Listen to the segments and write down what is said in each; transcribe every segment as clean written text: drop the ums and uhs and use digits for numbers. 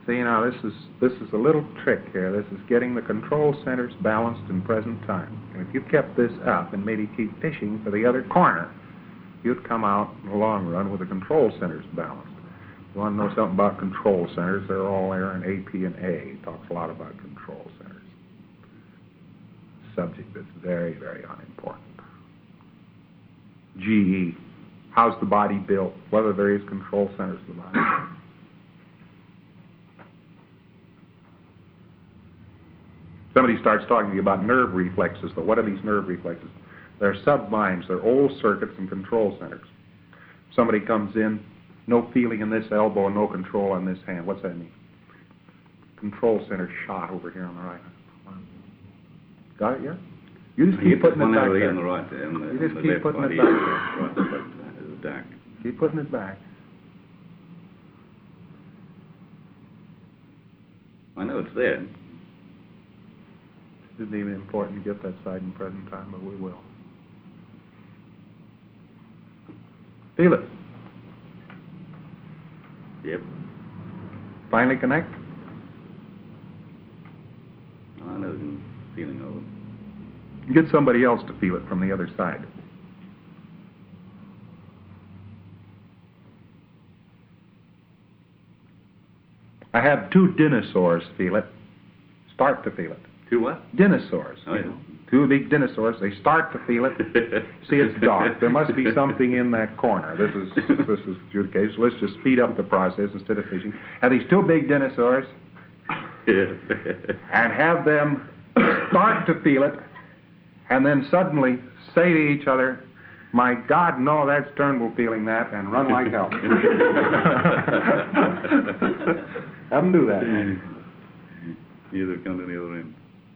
See, now this is a little trick here. This is getting the control centers balanced in present time. And if you kept this up and made it keep fishing for the other corner, you'd come out in the long run with the control centers balanced. You want to know something about control centers? They're all there in AP and A. It talks a lot about control centers. Subject that's very, very unimportant. GE, how's the body built? Whether there is control centers in the body. Somebody starts talking to you about nerve reflexes, but what are these nerve reflexes? They're subminds, they're old circuits and control centers. Somebody comes in, no feeling in this elbow, no control on this hand. What's that mean? Control center shot over here on the right. Got it, yeah? You just keep putting it back there. On the right there. You just keep putting it back there. Dark. Keep putting it back. I know it's there. Isn't even important to get that side in present time, but we will. Feel it. Yep. Finally connect. I know the feeling of it. Get somebody else to feel it from the other side. I had two dinosaurs feel it. Start to feel it. Two what? Dinosaurs. Oh, yeah. Two big dinosaurs. They start to feel it. See, it's dark. There must be something in that corner. This is the case. Let's just speed up the process instead of fishing. Have these two big dinosaurs, and have them start to feel it, and then suddenly say to each other, "My God, no, that's Turnbull feeling that," and run like hell. Have them do that. Either come to the other end.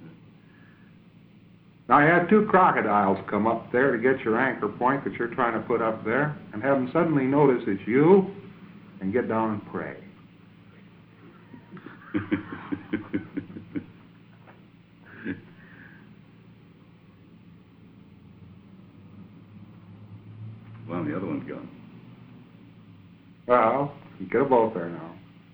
Now, I had two crocodiles come up there to get your anchor point that you're trying to put up there, and have them suddenly notice it's you, and get down and pray. Well, the other one's gone. Well, you get them both there now.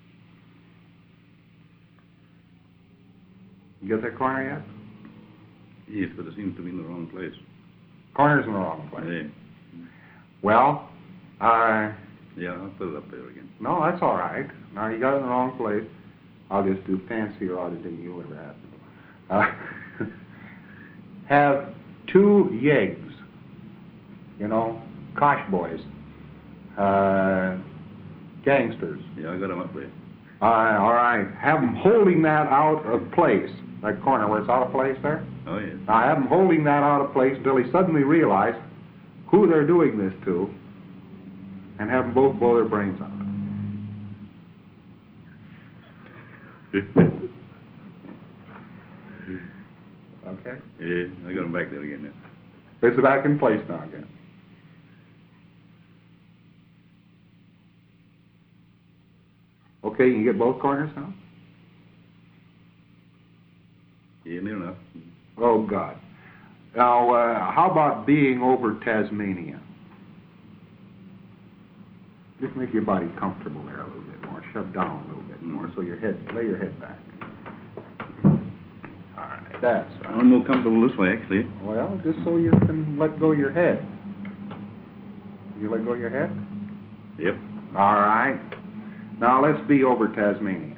You get that corner yet? Yes, but it seems to be in the wrong place. Corner's in the wrong place. Yeah. Well, yeah, I'll put it up there again. no, that's all right. Now, you got it in the wrong place. I'll just do fancier auditing you ever have. Have two yeggs, you know, kosh boys, gangsters. Yeah, I got them up there. All right. Have them holding that out of place, that corner where it's out of place there. Oh, yes. Now, have them holding that out of place until they suddenly realize who they're doing this to, and have them both blow their brains out. Okay? Yeah, I got them back there again now. It's back in place now again. Okay, you can get both corners now? Yeah, near enough. Oh, God. Now, how about being over Tasmania? Just make your body comfortable there a little bit more. Shove down a little bit more so your head, lay your head back. All right, that's right. I'm more comfortable this way, actually. Well, just so you can let go of your head. You let go of your head? Yep. All right. Now, let's be over Tasmania.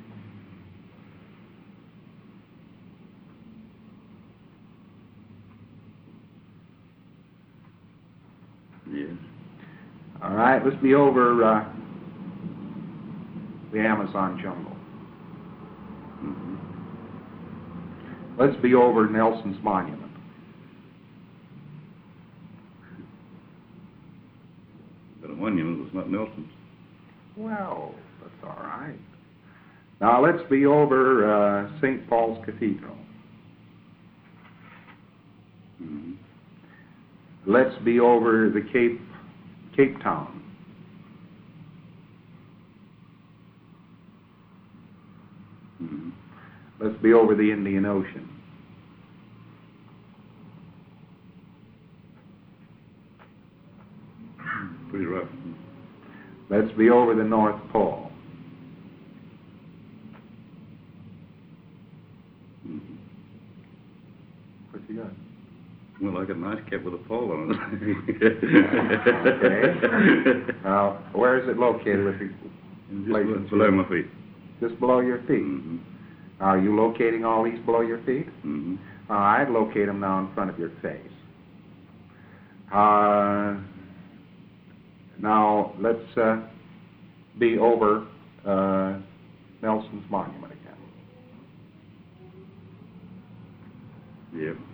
Yes. All right, let's be over the Amazon jungle. Mm-hmm. Let's be over Nelson's monument. But a monument was not Nelson's. Well, that's all right. Now, let's be over St. Paul's Cathedral. Mm-hmm. Let's be over the Cape Town. Mm-hmm. Let's be over the Indian Ocean. Pretty rough. Let's be over the North Pole. What you got? Well, I got an ice cap with a pole on Okay. Now, where is it located with the places? Just below my feet. Just below your feet? Mm-hmm. Are you locating all these below your feet? Mm-hmm. I'd locate them now in front of your face. Now, let's be over Nelson's monument again. Yep.